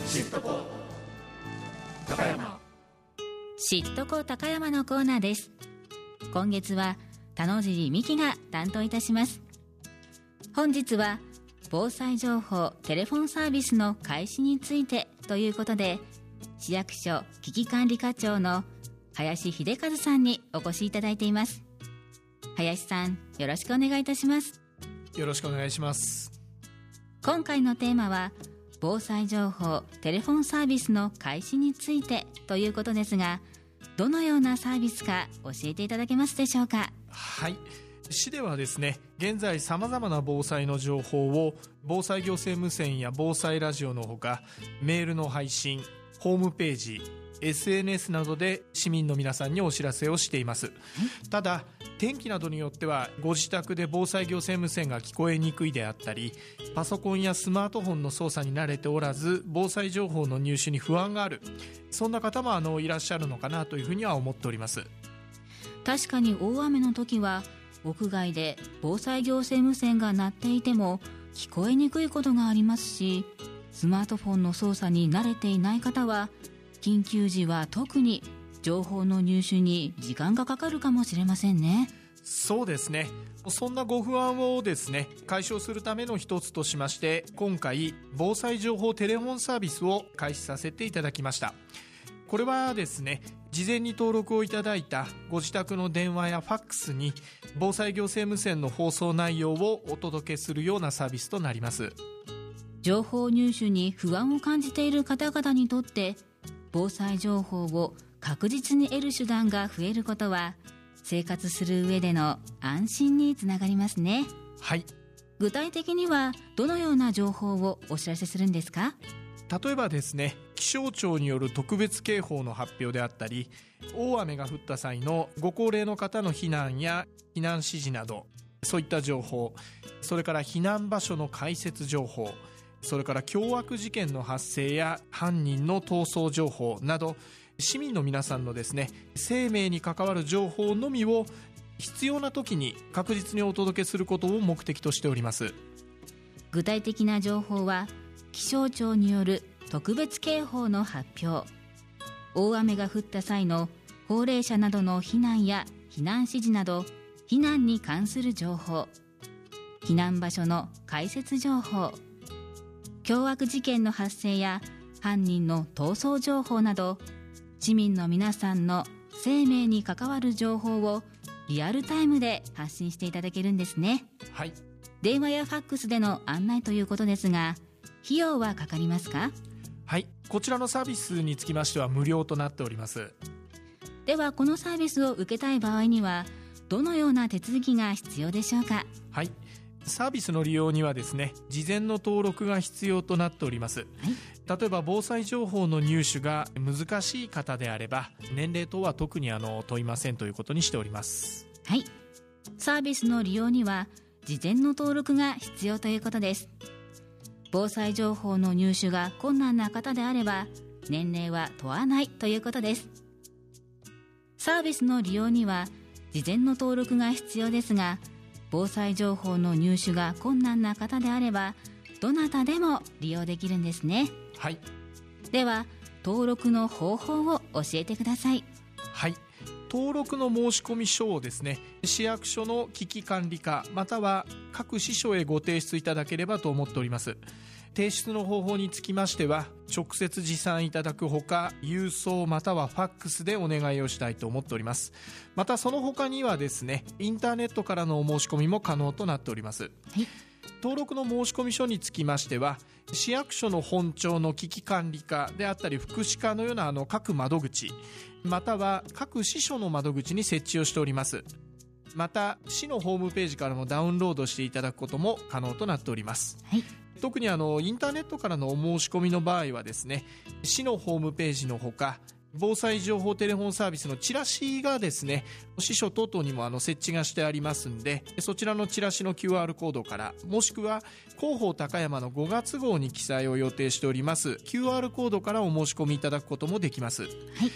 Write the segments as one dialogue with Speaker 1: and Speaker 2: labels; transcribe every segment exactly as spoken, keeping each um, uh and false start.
Speaker 1: シットコ高山
Speaker 2: シットコ高山のコーナーです。今月は田野尻美希が担当いたします。本日は防災情報テレフォンサービスの開始についてということで、市役所危機管理課長の林秀和さんにお越しいただいています。林さん、よろしくお願いいたします。
Speaker 3: よろしくお願いします。
Speaker 2: 今回のテーマは防災情報テレフォンサービスの開始についてということですが、どのようなサービスか教えていただけますでしょうか。
Speaker 3: はい、市ではですね、現在さまざまな防災の情報を防災行政無線や防災ラジオのほか、メールの配信、ホームページ、エスエヌエス などで市民の皆さんにお知らせをしています。ただ、天気などによってはご自宅で防災行政無線が聞こえにくいであったり、パソコンやスマートフォンの操作に慣れておらず防災情報の入手に不安がある、そんな方もあのいらっしゃるのかなというふうには思っております。
Speaker 2: 確かに大雨の時は屋外で防災行政無線が鳴っていても聞こえにくいことがありますし、スマートフォンの操作に慣れていない方は緊急時は特に情報の入手に時間がかかるかもしれませんね。
Speaker 3: そうですね。そんなご不安をですね、解消するための一つとしまして、今回防災情報テレフォンサービスを開始させていただきました。これはですね、事前に登録をいただいたご自宅の電話やファックスに防災行政無線の放送内容をお届けするようなサービスとなります。
Speaker 2: 情報入手に不安を感じている方々にとって防災情報を確実に得る手段が増えることは生活する上での安心につながりますね。
Speaker 3: はい。
Speaker 2: 具体的にはどのような情報をお知らせするんですか？
Speaker 3: 例えばですね、気象庁による特別警報の発表であったり、大雨が降った際のご高齢の方の避難や避難指示など、そういった情報、それから避難場所の開設情報、それから凶悪事件の発生や犯人の逃走情報など、市民の皆さんのですね、生命に関わる情報のみを必要な時に確実にお届けすることを目的としております。
Speaker 2: 具体的な情報は気象庁による特別警報の発表、大雨が降った際の高齢者などの避難や避難指示など避難に関する情報、避難場所の開設情報、凶悪事件の発生や犯人の逃走情報など、市民の皆さんの生命に関わる情報をリアルタイムで発信していただけるんですね。
Speaker 3: はい。
Speaker 2: 電話やファックスでの案内ということですが、費用はかかりますか？
Speaker 3: はい。こちらのサービスにつきましては無料となっております。
Speaker 2: では、このサービスを受けたい場合にはどのような手続きが必要でしょうか？
Speaker 3: はい。サービスの利用にはですね、事前の登録が必要となっております。はい。例えば防災情報の入手が難しい方であれば、年齢等は特にあの問いませんということにしております。
Speaker 2: はい。サービスの利用には事前の登録が必要ということです。防災情報の入手が困難な方であれば年齢は問わないということです。サービスの利用には事前の登録が必要ですが、防災情報の入手が困難な方であればどなたでも利用できるんですね。
Speaker 3: はい。
Speaker 2: では登録の方法を教えてください。
Speaker 3: はい。登録の申込書をですね、市役所の危機管理課または各支所へご提出いただければと思っております。提出の方法につきましては直接持参いただくほか、郵送またはファックスでお願いをしたいと思っております。またその他にはですね、インターネットからのお申し込みも可能となっております。はい。登録の申込書につきましては市役所の本庁の危機管理課であったり福祉課のようなあの各窓口または各支所の窓口に設置をしております。また市のホームページからもダウンロードしていただくことも可能となっております。はい。特にあのインターネットからのお申し込みの場合はですね、市のホームページのほか防災情報テレフォンサービスのチラシがですね、支所等々にもあの設置がしてありますんで、そちらのチラシの キューアール コードから、もしくは広報高山のごがつ号に記載を予定しております キューアール コードからお申し込みいただくこともできます。はい。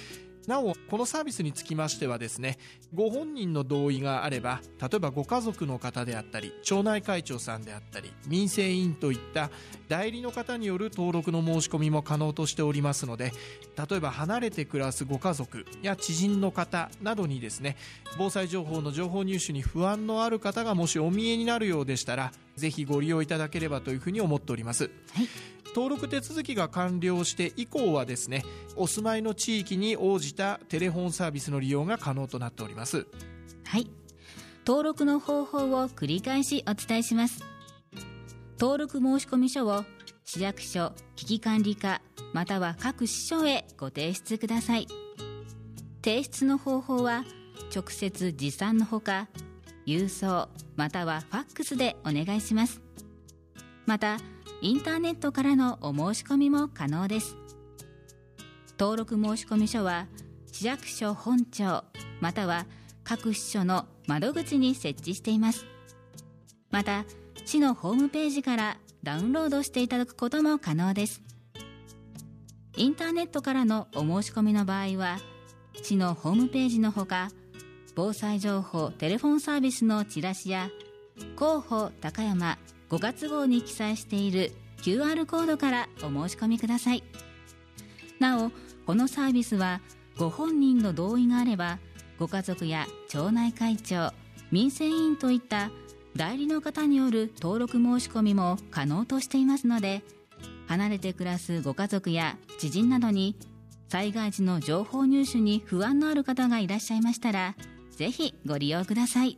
Speaker 3: なおこのサービスにつきましてはですね、ご本人の同意があれば、例えばご家族の方であったり町内会長さんであったり民生委員といった代理の方による登録の申し込みも可能としておりますので、例えば離れて暮らすご家族や知人の方などにですね、防災情報の情報入手に不安のある方がもしお見えになるようでしたら、ぜひご利用いただければというふうに思っております。
Speaker 2: はい、
Speaker 3: 登録手続きが完了して以降はですね、お住まいの地域に応じたテレフォンサービスの利用が可能となっております。
Speaker 2: はい、登録の方法を繰り返しお伝えします。登録申込書を市役所危機管理課または各支所へご提出ください。提出の方法は直接持参のほか、郵送またはファックスでお願いします。またインターネットからのお申し込みも可能です。登録申込書は市役所本庁または各支所の窓口に設置しています。また市のホームページからダウンロードしていただくことも可能です。インターネットからのお申し込みの場合は、市のホームページのほか、防災情報テレフォンサービスのチラシや広報高山ごがつ号に記載している キューアール コードからお申し込みください。なおこのサービスはご本人の同意があれば、ご家族や町内会長民生委員といった代理の方による登録申し込みも可能としていますので、離れて暮らすご家族や知人などに災害時の情報入手に不安のある方がいらっしゃいましたら、ぜひご利用ください。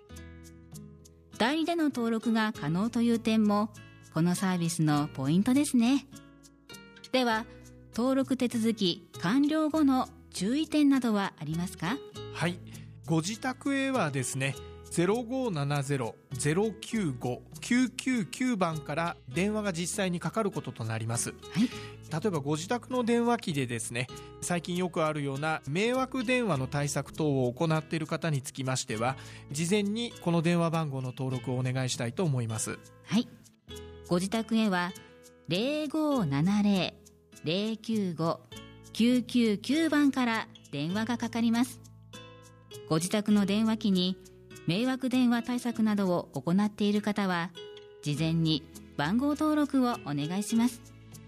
Speaker 2: 代理での登録が可能という点もこのサービスのポイントですね。では登録手続き完了後の注意点などはありますか？
Speaker 3: はい、ご自宅へはですね、ゼロごーななゼロ ゼロきゅうご きゅうきゅうきゅうばんから電話が実際にかかることとなります。
Speaker 2: はい、
Speaker 3: 例えばご自宅の電話機でですね、最近よくあるような迷惑電話の対策等を行っている方につきましては、事前にこの電話番号の登録をお願いしたいと思います。
Speaker 2: はい、ご自宅へは ゼロごーななゼロ ゼロきゅうご きゅうきゅうきゅうばんから電話がかかります。ご自宅の電話機に迷惑電話対策などを行っている方は、事前に番号登録をお願いします。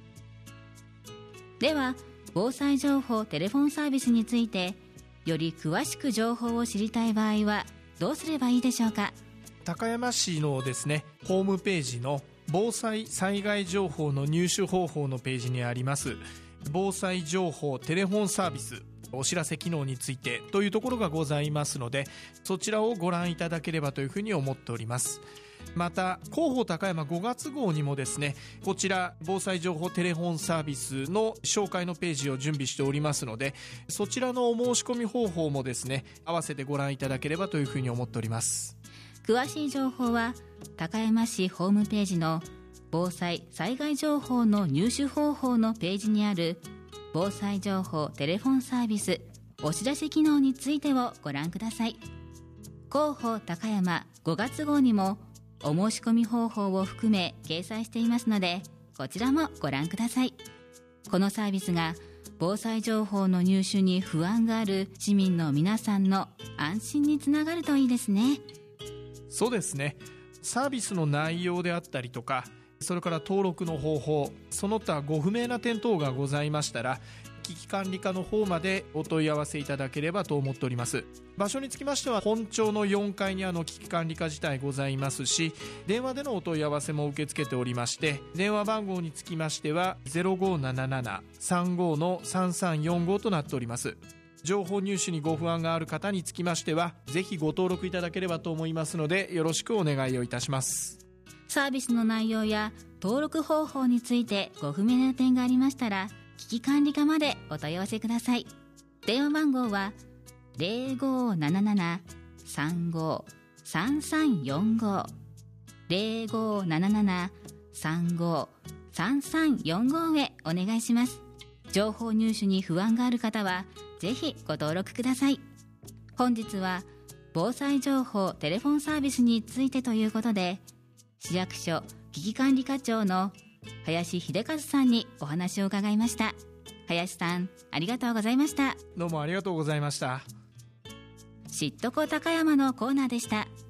Speaker 2: では防災情報テレフォンサービスについてより詳しく情報を知りたい場合はどうすればいいでしょうか？
Speaker 3: 高山市のですね、ホームページの防災災害情報の入手方法のページにあります防災情報テレフォンサービスお知らせ機能についてというところがございますので、そちらをご覧いただければというふうに思っております。また広報高山ごがつ号にもですね、こちら防災情報テレフォンサービスの紹介のページを準備しておりますので、そちらのお申し込み方法もですね、合わせてご覧いただければというふうに思っております。
Speaker 2: 詳しい情報は高山市ホームページの防災災害情報の入手方法のページにある防災情報テレフォンサービスお知らせ機能についてをご覧ください。広報高山ごがつ号にもお申し込み方法を含め掲載していますので、こちらもご覧ください。このサービスが防災情報の入手に不安がある市民の皆さんの安心につながるといいですね。
Speaker 3: そうですね、サービスの内容であったりとか、それから登録の方法、その他ご不明な点等がございましたら、危機管理課の方までお問い合わせいただければと思っております。場所につきましては本庁のよんかいにあの危機管理課自体ございますし、電話でのお問い合わせも受け付けておりまして、電話番号につきましては ゼロごーなななな さんご のさんさんよんご となっております。情報入手にご不安がある方につきましては、ぜひご登録いただければと思いますので、よろしくお願いをいたします。
Speaker 2: サービスの内容や登録方法についてご不明な点がありましたら、危機管理課までお問い合わせください。電話番号は ゼロごーなななな さんご さんさんよんご ゼロごーななな さんご さんさんよんご へお願いします。情報入手に不安がある方はぜひご登録ください。本日は防災情報テレフォンサービスについてということで、市役所危機管理課長の林秀和さんにお話を伺いました。 林さん、ありがとうございました。
Speaker 3: どうもありがとうございました。
Speaker 2: 知っとこ高山のコーナーでした。